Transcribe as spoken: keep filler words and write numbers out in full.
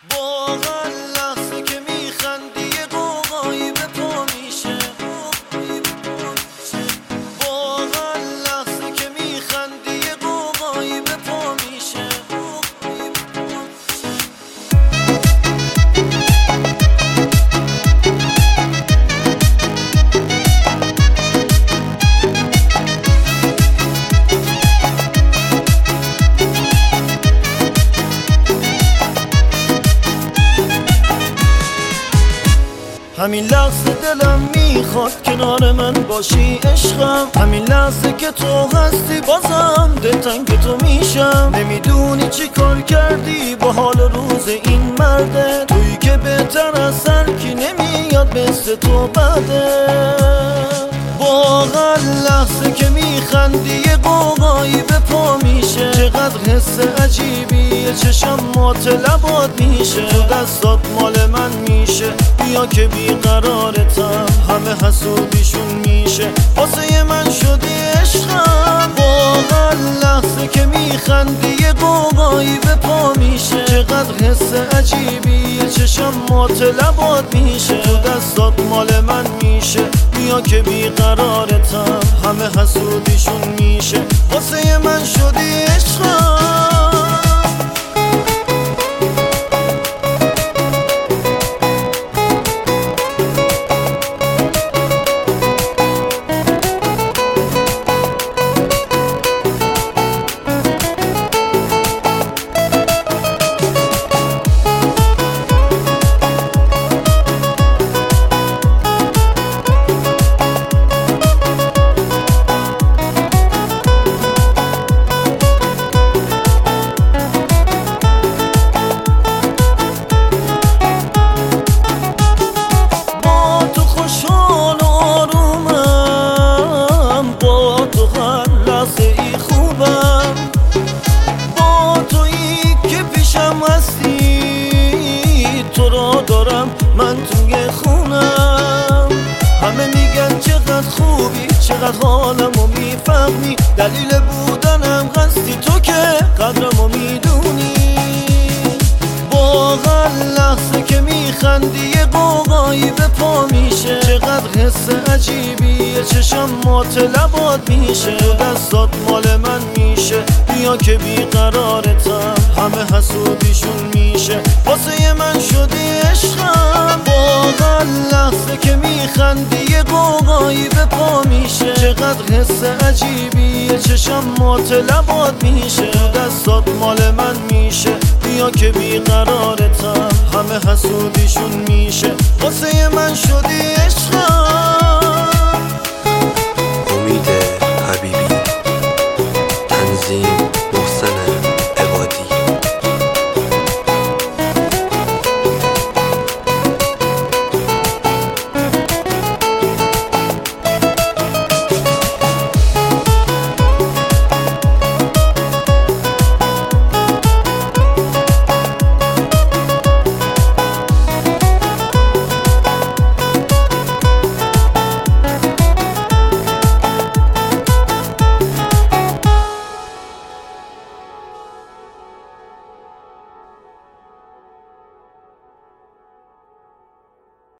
واقعا لحظه که میخندی یه قوقایی به پا میشه. واقعا لحظه که میخندی یه قوقایی به پا میشه. همین لحظه دلم میخواد کنار من باشی عشقم. همین لحظه که تو هستی بازم دلتنگ تو میشم. نمیدونی چی کار کردی با حال روز این مرده. تویی که بهتر از هر کی نمیاد مثل تو بده. واقعا لحظه که میخندی یه قوقایی به پا میشه. چقدر حس عجیبیه چشم مات لبات میشه. تو دستات مال من میشه بیا که بیقرارتم. همه حسودیشون میشه واسه من شدی عشقم. واقعا لحظه که میخندی یه قوقایی به پا میشه. چقدر حس عجیبیه چشم مات لبات میشه. تو دستات مال من میشه بیا که بیقرارتم. همه حسودیشون میشه واسه من شدی عشقم. تو را دارم من توی خونم. همه میگن چقدر خوبی چقدر حالمو میفهمی. دلیل بودنم هستی تو که قدرمو میدونی. واقعا لحظه که میخندی یه قوقایی به پا میشه. چقدر حس عجیبیه چشم مات لبات میشه. تو دستات مال من میشه بیا که بیقرارتم. همه حسودیشون میشه واسه من شدی عشقم. واقعا لحظه که میخندی یه قوقایی به پا میشه. چقدر حس عجیبیه چشم مات لبات میشه. تو دستات مال من میشه بیا که بیقرارتم. همه حسودیشون میشه واسه من شدی